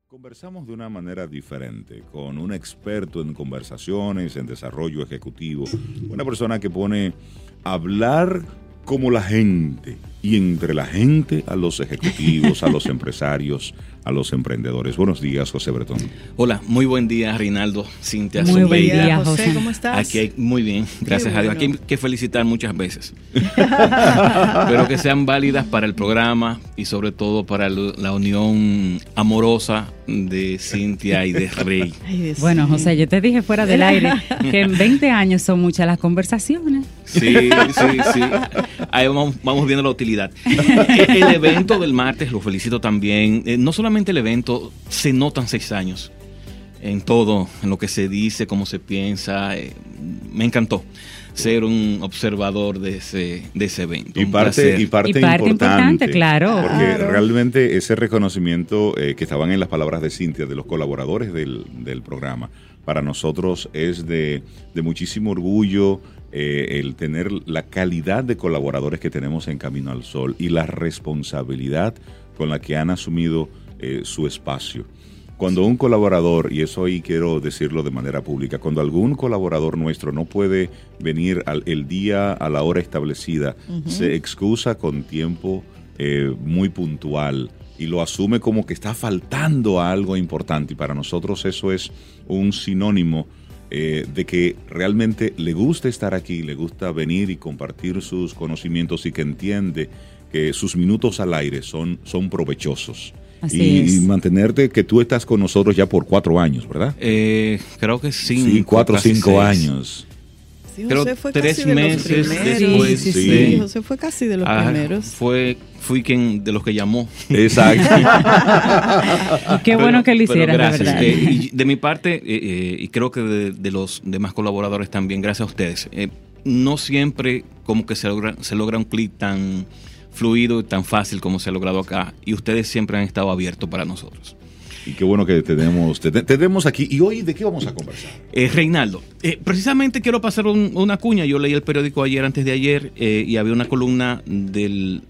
Conversamos de una manera diferente, con un experto en conversaciones, en desarrollo ejecutivo, una persona que pone a hablar como la gente y entre la gente a los ejecutivos, a los empresarios, a los emprendedores. Buenos días, José Bretón. Hola, muy buen día, Reinaldo, Cintia, Muy buen Zumbeida. día, José, ¿cómo estás? Aquí muy bien, gracias a Dios. Aquí hay que felicitar muchas veces. Espero que sean válidas para el programa y sobre todo para la unión amorosa de Cintia y de Rey. Bueno, José, yo te dije fuera del aire que en 20 años son muchas las conversaciones. Sí. Ahí vamos viendo la utilidad. El evento del martes, lo felicito también. No solamente el evento, se notan 6 años en todo, en lo que se dice, cómo se piensa. Me encantó ser un observador de ese evento. Y parte importante, claro. Porque realmente ese reconocimiento que estaban en las palabras de Cintia, de los colaboradores del programa, para nosotros es de muchísimo orgullo. El tener la calidad de colaboradores que tenemos en Camino al Sol y la responsabilidad con la que han asumido su espacio. Cuando un colaborador, y eso ahí quiero decirlo de manera pública, cuando algún colaborador nuestro no puede venir el día a la hora establecida, se excusa con tiempo muy puntual y lo asume como que está faltando algo importante, y para nosotros eso es un sinónimo de que realmente le gusta estar aquí, le gusta venir y compartir sus conocimientos y que entiende que sus minutos al aire son provechosos. Y mantenerte, que tú estás con nosotros ya por 4 años, ¿verdad? Creo que 5. Sí, 4 o 5 años. Sí, José fue 3 casi de meses los primeros. después. Sí, José fue casi de los primeros. Fui quien de los que llamó. Exacto. Qué bueno que lo hicieras, gracias. la verdad. Y de mi parte, y creo que de los demás colaboradores también, gracias a ustedes. No siempre como que se logra un clic tan fluido y tan fácil como se ha logrado acá, y ustedes siempre han estado abiertos para nosotros. Y qué bueno que tenemos aquí. ¿Y hoy de qué vamos a conversar? Reinaldo, precisamente quiero pasar una cuña. Yo leí el periódico antes de ayer, y había una columna del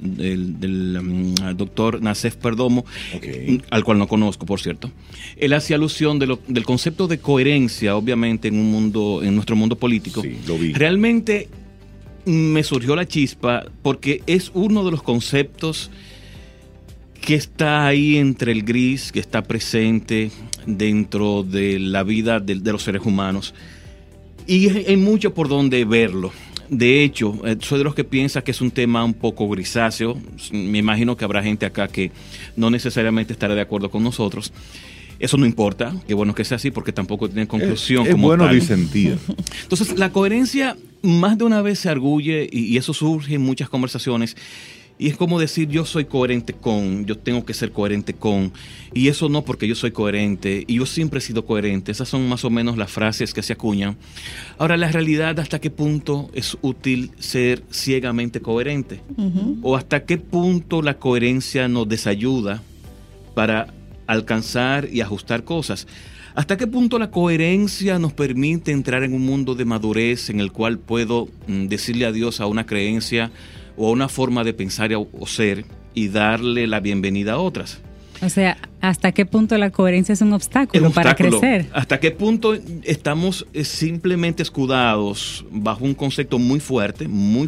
doctor Nassef Perdomo, al cual no conozco, por cierto. Él hacía alusión del concepto de coherencia, obviamente, en nuestro mundo político. Sí, lo vi. Realmente me surgió la chispa porque es uno de los conceptos que está ahí entre el gris, que está presente dentro de la vida de los seres humanos, y hay mucho por donde verlo. De hecho, soy de los que piensa que es un tema un poco grisáceo. Me imagino que habrá gente acá que no necesariamente estará de acuerdo con nosotros. Eso no importa, qué bueno que sea así, porque tampoco tiene conclusión como bueno tal. disentir. Entonces, la coherencia más de una vez se arguye, y eso surge en muchas conversaciones, y es como decir, yo soy coherente con, yo tengo que ser coherente con, y eso no porque yo soy coherente, y yo siempre he sido coherente. Esas son más o menos las frases que se acuñan. Ahora, la realidad, ¿hasta qué punto es útil ser ciegamente coherente? ¿O hasta qué punto la coherencia nos desayuda para alcanzar y ajustar cosas? ¿Hasta qué punto la coherencia nos permite entrar en un mundo de madurez en el cual puedo decirle adiós a una creencia o a una forma de pensar o ser y darle la bienvenida a otras? O sea, ¿hasta qué punto la coherencia es un obstáculo para crecer? ¿Hasta qué punto estamos simplemente escudados bajo un concepto muy fuerte,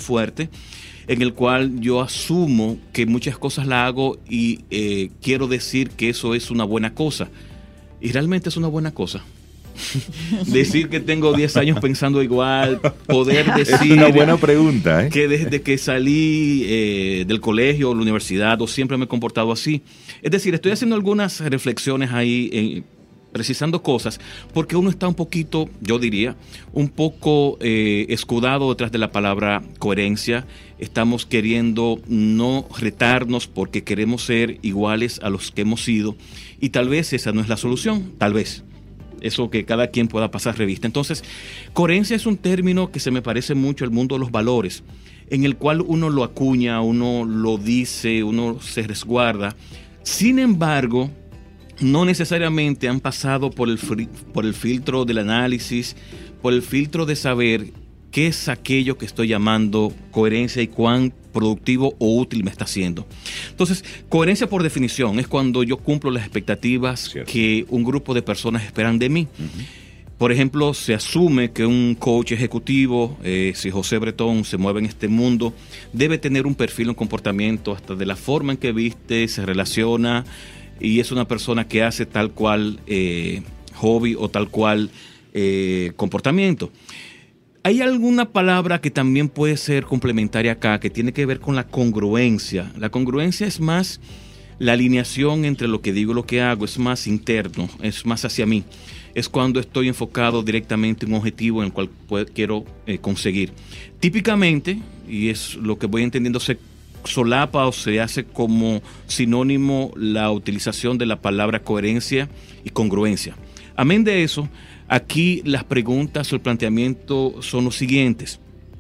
en el cual yo asumo que muchas cosas las hago y quiero decir que eso es una buena cosa? ¿Y realmente es una buena cosa? Decir que tengo 10 años pensando igual, poder decir... Es una buena pregunta, que desde que salí del colegio o la universidad siempre me he comportado así. Es decir, estoy haciendo algunas reflexiones ahí, precisando cosas, porque uno está un poquito, yo diría, un poco escudado detrás de la palabra coherencia. Estamos queriendo no retarnos porque queremos ser iguales a los que hemos sido, y tal vez esa no es la solución, tal vez. Eso que cada quien pueda pasar revista. Entonces, coherencia es un término que se me parece mucho al mundo de los valores, en el cual uno lo acuña, uno lo dice, uno se resguarda. Sin embargo, no necesariamente han pasado por el filtro del análisis, por el filtro de saber qué es aquello que estoy llamando coherencia y cuán productivo o útil me está haciendo. Entonces, Entonces, coherencia por definición es cuando yo cumplo las expectativas que un grupo de personas esperan de mí. Por ejemplo, se asume que un coach ejecutivo, si José Bretón se mueve en este mundo, debe tener un perfil, un comportamiento, hasta de la forma en que viste, se relaciona, y es una persona que hace tal cual hobby o tal cual comportamiento. Hay alguna palabra que también puede ser complementaria acá, que tiene que ver con la congruencia. La congruencia es más la alineación entre lo que digo y lo que hago, es más interno, es más hacia mí. Es cuando estoy enfocado directamente en un objetivo en el cual quiero conseguir. Típicamente, y es lo que voy entendiendo, se solapa o se hace como sinónimo la utilización de la palabra coherencia y congruencia. Amén de eso, aquí las preguntas o el planteamiento son los siguientes.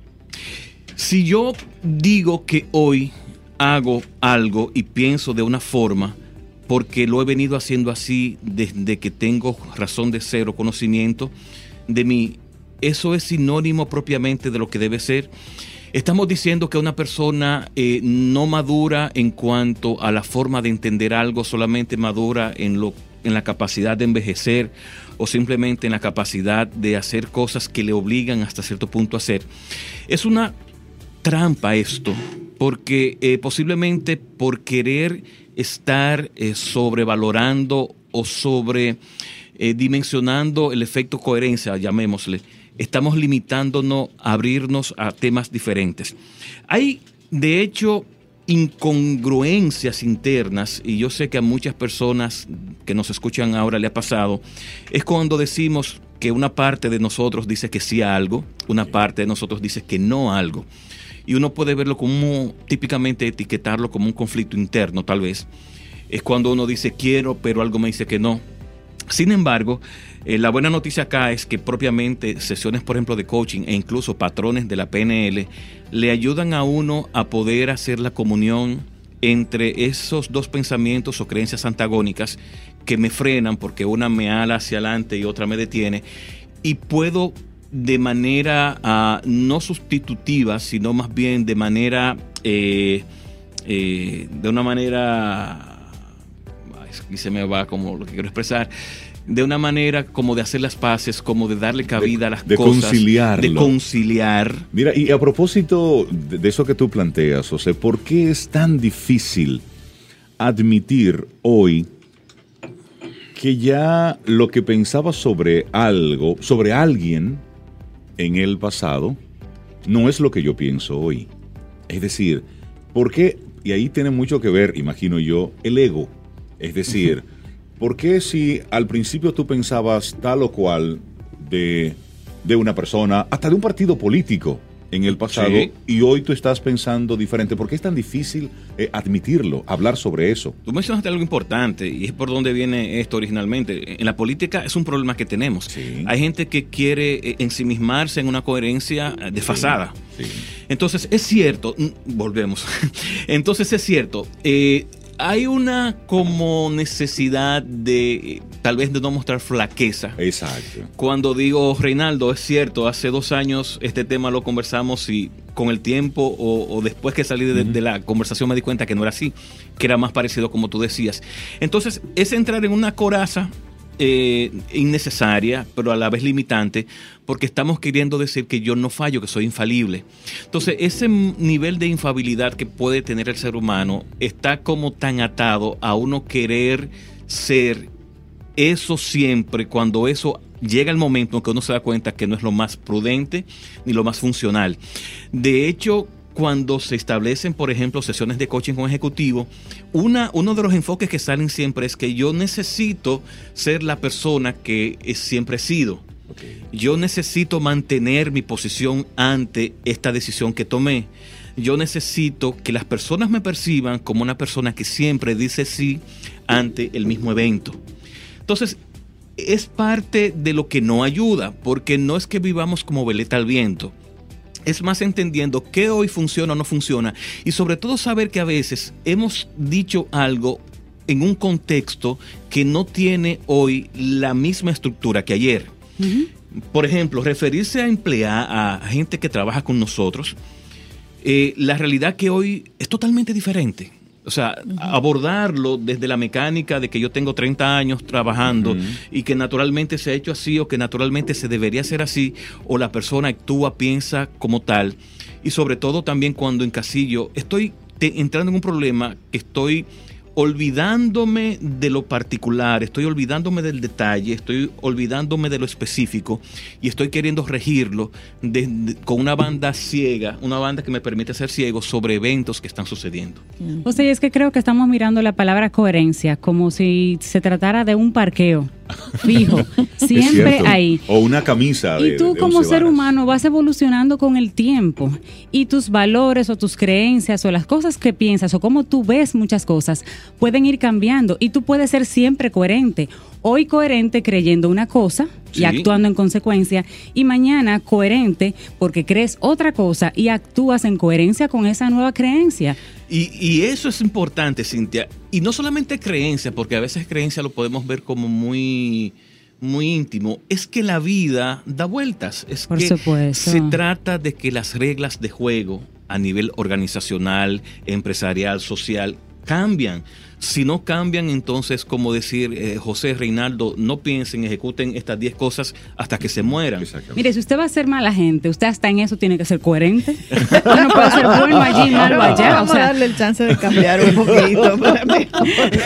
Si yo digo que hoy hago algo y pienso de una forma, porque lo he venido haciendo así desde que tengo razón de ser o conocimiento de mí, ¿eso es sinónimo propiamente de lo que debe ser? Estamos diciendo que una persona no madura en cuanto a la forma de entender algo, solamente madura en la capacidad de envejecer o simplemente en la capacidad de hacer cosas que le obligan hasta cierto punto a hacer. Es una trampa esto, porque posiblemente por querer estar sobrevalorando o dimensionando el efecto coherencia, llamémosle, estamos limitándonos a abrirnos a temas diferentes. Hay, de hecho, incongruencias internas, y yo sé que a muchas personas que nos escuchan ahora le ha pasado, es cuando decimos que una parte de nosotros dice que sí a algo, una parte de nosotros dice que no a algo. Y uno puede verlo como, típicamente etiquetarlo como un conflicto interno, tal vez. Es cuando uno dice quiero, pero algo me dice que no. Sin embargo, la buena noticia acá es que propiamente sesiones, por ejemplo, de coaching e incluso patrones de la PNL le ayudan a uno a poder hacer la comunión entre esos dos pensamientos o creencias antagónicas que me frenan porque una me ala hacia adelante y otra me detiene, y puedo de manera no sustitutiva, sino más bien de manera, de una manera, y se me va como lo que quiero expresar, de una manera como de hacer las paces, como de darle cabida a las cosas. De conciliar. Mira, y a propósito de eso que tú planteas, José, ¿por qué es tan difícil admitir hoy que ya lo que pensaba sobre algo, sobre alguien en el pasado, no es lo que yo pienso hoy? Es decir, ¿por qué? Y ahí tiene mucho que ver, imagino yo, el ego. Es decir, ¿por qué si al principio tú pensabas tal o cual de una persona, hasta de un partido político en el pasado, sí, y hoy tú estás pensando diferente? ¿Por qué es tan difícil admitirlo, hablar sobre eso? Tú mencionaste algo importante, y es por donde viene esto originalmente. En la política es un problema que tenemos. Sí. Hay gente que quiere ensimismarse en una coherencia desfasada. Sí. Sí. Entonces, es cierto, volvemos. Entonces, es cierto, hay una como necesidad de tal vez de no mostrar flaqueza. Exacto. Cuando digo, Reinaldo, es cierto, hace 2 años este tema lo conversamos y con el tiempo o después que salí de la conversación me di cuenta que no era así, que era más parecido como tú decías. Entonces, es entrar en una coraza innecesaria, pero a la vez limitante, porque estamos queriendo decir que yo no fallo, que soy infalible. Entonces, ese nivel de infalibilidad que puede tener el ser humano está como tan atado a uno querer ser eso siempre, cuando eso llega el momento en que uno se da cuenta que no es lo más prudente ni lo más funcional. De hecho, cuando se establecen, por ejemplo, sesiones de coaching con ejecutivo, uno de los enfoques que salen siempre es que yo necesito ser la persona que siempre he sido. Okay. Yo necesito mantener mi posición ante esta decisión que tomé. Yo necesito que las personas me perciban como una persona que siempre dice sí ante el mismo evento. Entonces, es parte de lo que no ayuda, porque no es que vivamos como veleta al viento. Es más entendiendo qué hoy funciona o no funciona, y sobre todo saber que a veces hemos dicho algo en un contexto que no tiene hoy la misma estructura que ayer. Uh-huh. Por ejemplo, referirse a gente que trabaja con nosotros, la realidad que hoy es totalmente diferente. O sea, abordarlo desde la mecánica de que yo tengo 30 años trabajando y que naturalmente se ha hecho así o que naturalmente se debería hacer así, o la persona actúa, piensa como tal. Y sobre todo también cuando encasillo, estoy entrando en un problema que estoy olvidándome de lo particular, estoy olvidándome del detalle, estoy olvidándome de lo específico y estoy queriendo regirlo con una banda ciega, una banda que me permite ser ciego sobre eventos que están sucediendo. O sea, es que creo que estamos mirando la palabra coherencia como si se tratara de un parqueo fijo, siempre ahí. O una camisa. Y tú como ser humano vas evolucionando con el tiempo y tus valores o tus creencias o las cosas que piensas o cómo tú ves muchas cosas pueden ir cambiando y tú puedes ser siempre coherente. Hoy coherente creyendo una cosa y actuando en consecuencia, y mañana coherente porque crees otra cosa y actúas en coherencia con esa nueva creencia. Y eso es importante, Cintia. Y no solamente creencia, porque a veces creencia lo podemos ver como muy íntimo. Es que la vida da vueltas. Por supuesto. Se trata de que las reglas de juego a nivel organizacional, empresarial, social, cambian. Si no cambian, entonces, como decir, José, Reinaldo, no piensen, ejecuten estas 10 cosas hasta que se mueran. Mire, si usted va a ser mala gente, usted hasta en eso tiene que ser coherente. Uno puede ser bueno allí, malo allá. Vamos a darle el chance de cambiar un poquito para mejor.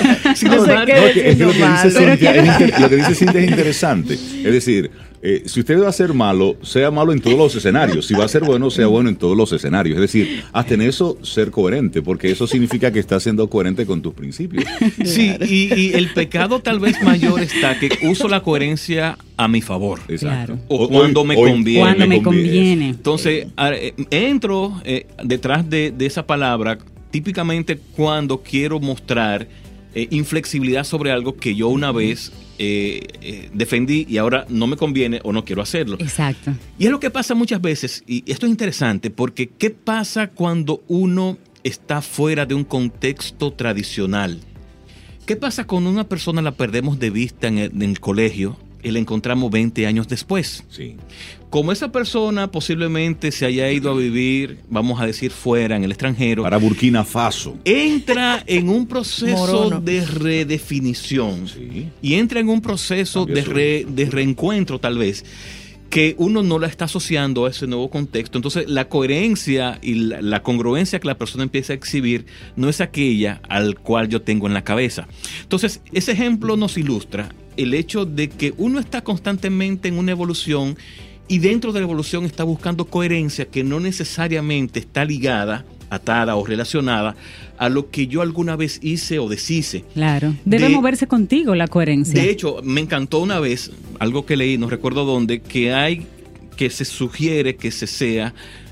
Lo que dice Cintia es interesante. Es decir, si usted va a ser malo, sea malo en todos los escenarios. Si va a ser bueno, sea bueno en todos los escenarios. Es decir, hasta en eso ser coherente, porque eso significa que estás siendo coherente con tus principios. Sí, y el pecado tal vez mayor está que uso la coherencia a mi favor. Exacto. O cuando me conviene. Cuando me conviene. Entonces, entro detrás de esa palabra típicamente cuando quiero mostrar inflexibilidad sobre algo que yo una vez defendí y ahora no me conviene o no quiero hacerlo. Exacto. Y es lo que pasa muchas veces, y esto es interesante, porque ¿qué pasa cuando uno está fuera de un contexto tradicional? ¿Qué pasa cuando una persona la perdemos de vista en el colegio y la encontramos 20 años después? Sí. Como esa persona posiblemente se haya ido a vivir, vamos a decir, fuera, en el extranjero. Para Burkina Faso. Entra en un proceso de redefinición. Sí. Y entra en un proceso de reencuentro, tal vez, que uno no la está asociando a ese nuevo contexto. Entonces, la coherencia y la congruencia que la persona empieza a exhibir no es aquella al cual yo tengo en la cabeza. Entonces, ese ejemplo nos ilustra el hecho de que uno está constantemente en una evolución y dentro de la evolución está buscando coherencia que no necesariamente está ligada, atada o relacionada a lo que yo alguna vez hice o deshice. Claro, debe moverse contigo la coherencia. De hecho, me encantó una vez, algo que leí, no recuerdo dónde, que se sugiere que se sea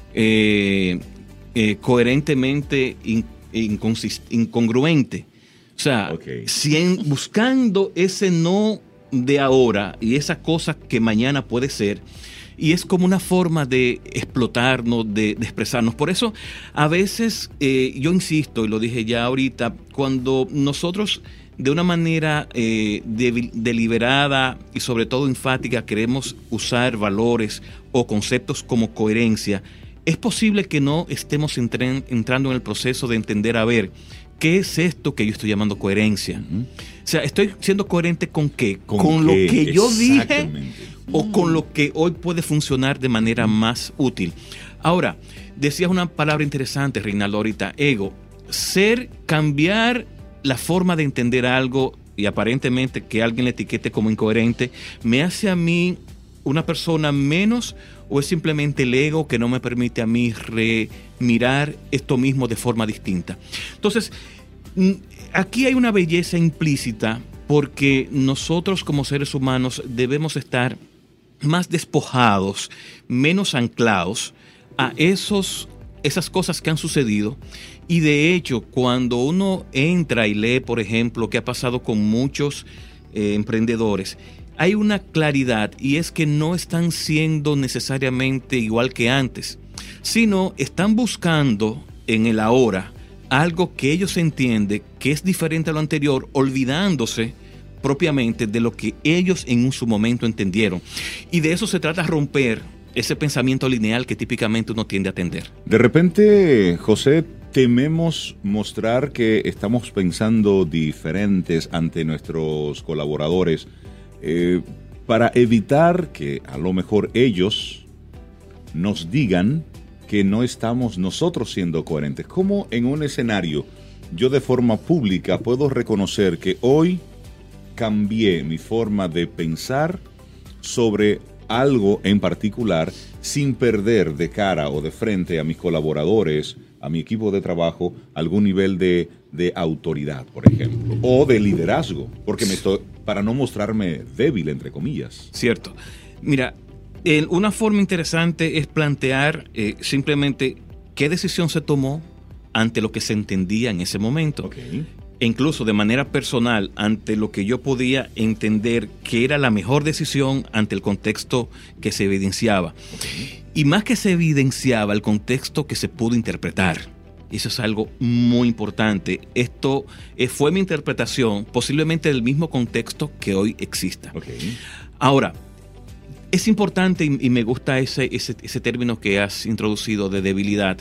coherentemente incongruente. O sea, buscando ese no de ahora y esa cosa que mañana puede ser. Y es como una forma de explotarnos, de expresarnos. Por eso, a veces, yo insisto, y lo dije ya ahorita, cuando nosotros de una manera deliberada y sobre todo enfática queremos usar valores o conceptos como coherencia, es posible que no estemos entrando en el proceso de entender, a ver, ¿qué es esto que yo estoy llamando coherencia? O sea, ¿estoy siendo coherente con qué? ¿Con lo que yo dije o con lo que hoy puede funcionar de manera más útil? Ahora, decías una palabra interesante, Reinaldo, ahorita, ego. Cambiar la forma de entender algo y aparentemente que alguien le etiquete como incoherente, ¿me hace a mí una persona menos o es simplemente el ego que no me permite a mí mirar esto mismo de forma distinta? Entonces, aquí hay una belleza implícita porque nosotros como seres humanos debemos estar más despojados, menos anclados a esas cosas que han sucedido. Y de hecho, cuando uno entra y lee, por ejemplo, qué ha pasado con muchos emprendedores, hay una claridad y es que no están siendo necesariamente igual que antes, sino están buscando en el ahora algo que ellos entienden que es diferente a lo anterior, olvidándose propiamente de lo que ellos en su momento entendieron. Y de eso se trata, romper ese pensamiento lineal que típicamente uno tiende a atender. De repente, José, tememos mostrar que estamos pensando diferentes ante nuestros colaboradores para evitar que a lo mejor ellos nos digan que no estamos nosotros siendo coherentes. ¿Cómo en un escenario yo de forma pública puedo reconocer que hoy cambié mi forma de pensar sobre algo en particular sin perder de cara o de frente a mis colaboradores, a mi equipo de trabajo, algún nivel de autoridad, por ejemplo, o de liderazgo, porque para no mostrarme débil, entre comillas? Cierto. Mira, una forma interesante es plantear simplemente qué decisión se tomó ante lo que se entendía en ese momento. Okay. E incluso de manera personal, ante lo que yo podía entender que era la mejor decisión ante el contexto que se evidenciaba. Okay. Y más que se evidenciaba, el contexto que se pudo interpretar. Eso es algo muy importante. Esto fue mi interpretación, posiblemente del mismo contexto que hoy exista. Okay. Ahora, es importante, y me gusta ese término que has introducido de debilidad,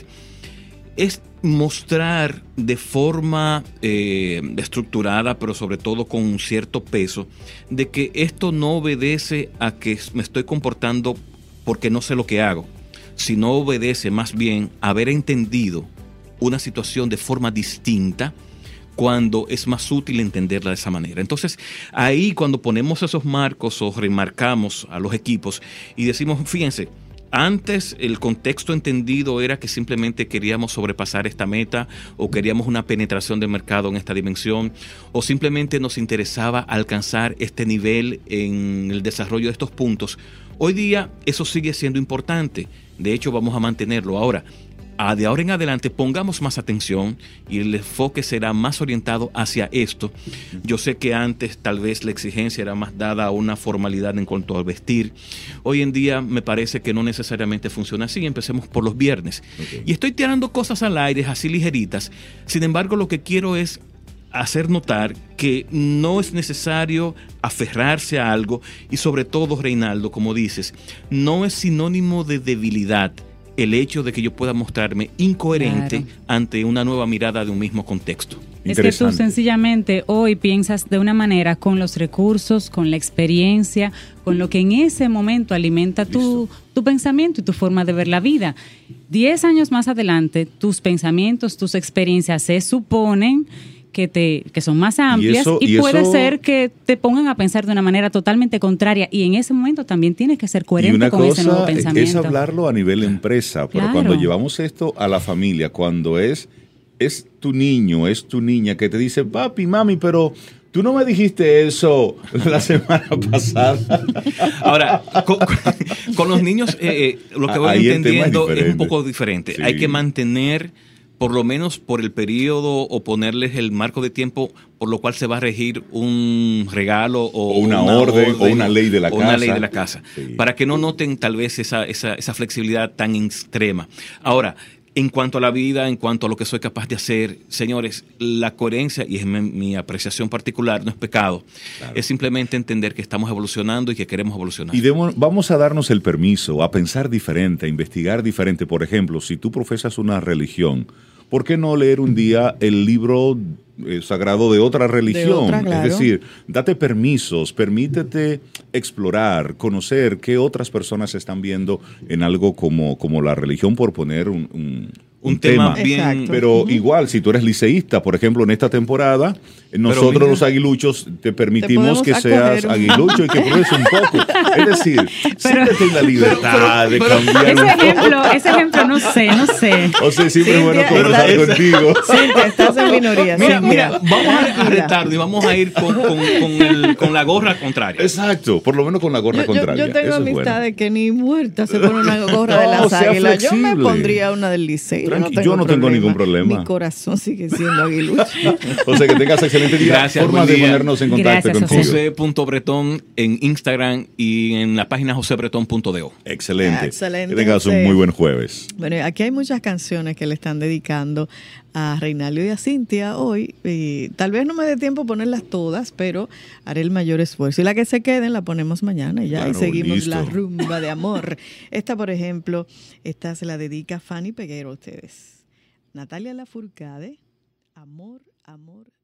es mostrar de forma estructurada, pero sobre todo con un cierto peso, de que esto no obedece a que me estoy comportando porque no sé lo que hago, sino obedece más bien a haber entendido una situación de forma distinta cuando es más útil entenderla de esa manera. Entonces, ahí cuando ponemos esos marcos o remarcamos a los equipos y decimos, fíjense, antes el contexto entendido era que simplemente queríamos sobrepasar esta meta o queríamos una penetración de mercado en esta dimensión o simplemente nos interesaba alcanzar este nivel en el desarrollo de estos puntos. Hoy día eso sigue siendo importante. De hecho, vamos a mantenerlo. Ahora, de ahora en adelante pongamos más atención y el enfoque será más orientado hacia esto. Yo sé que antes tal vez la exigencia era más dada a una formalidad en cuanto al vestir. Hoy en día me parece que no necesariamente funciona así. Empecemos por los viernes. Okay. Y estoy tirando cosas al aire así ligeritas. Sin embargo, lo que quiero es hacer notar que no es necesario aferrarse a algo y sobre todo, Reinaldo, como dices, no es sinónimo de debilidad el hecho de que yo pueda mostrarme incoherente ante una nueva mirada de un mismo contexto. Es que tú sencillamente hoy piensas de una manera con los recursos, con la experiencia, con lo que en ese momento alimenta tu pensamiento y tu forma de ver la vida. 10 años más adelante, tus pensamientos, tus experiencias se suponen que son más amplias y puede ser que te pongan a pensar de una manera totalmente contraria y en ese momento también tienes que ser coherente con ese nuevo pensamiento. Es hablarlo a nivel empresa, pero cuando llevamos esto a la familia, cuando es tu niño, es tu niña que te dice, papi, mami, pero tú no me dijiste eso la semana pasada. Ahora, con los niños, lo que voy entendiendo es un poco diferente. Sí. Hay que mantener, por lo menos por el periodo o ponerles el marco de tiempo por lo cual se va a regir un regalo o una orden o una ley de la casa. Una ley de la casa, sí. Para que no noten tal vez esa flexibilidad tan extrema. Ahora, en cuanto a la vida, en cuanto a lo que soy capaz de hacer, señores, la coherencia, y es mi apreciación particular, no es pecado. Claro. Es simplemente entender que estamos evolucionando y que queremos evolucionar. Y vamos a darnos el permiso a pensar diferente, a investigar diferente. Por ejemplo, si tú profesas una religión, ¿por qué no leer un día el libro sagrado de otra religión? Claro. Es decir, date permisos, permítete explorar, conocer qué otras personas están viendo en algo como la religión, por poner un tema bien. Exacto. Pero igual, si tú eres liceísta, por ejemplo, en esta temporada, nosotros los aguiluchos te permitimos que seas aguilucho y que pruebes un poco. Es decir, siéntete en la libertad de cambiar ese ejemplo, no sé. O sea, siempre es bueno conversar contigo. Cintia, estás en minoría. Mira, vamos a retarnos y vamos a ir con la gorra contraria. Exacto, por lo menos con la gorra contraria. Yo tengo amistades que ni muerta se pone una gorra de las águilas. Yo me pondría una del Liceo. Yo no tengo ningún problema. Mi corazón sigue siendo aguilucho. O sea, que tengas excelente día. Gracias, forma de ponernos en contacto contigo. José.bretón en Instagram y en la página josebretón.do. Excelente. Que tengas un muy buen jueves. Bueno, aquí hay muchas canciones que le están dedicando a Reinaldo y a Cintia hoy. Y tal vez no me dé tiempo ponerlas todas, pero haré el mayor esfuerzo. Y la que se queden la ponemos mañana y ya. Claro, y seguimos listo. La rumba de amor. Esta, por ejemplo, esta se la dedica Fanny Peguero a ustedes. Natalia Lafourcade, Amor, Amor,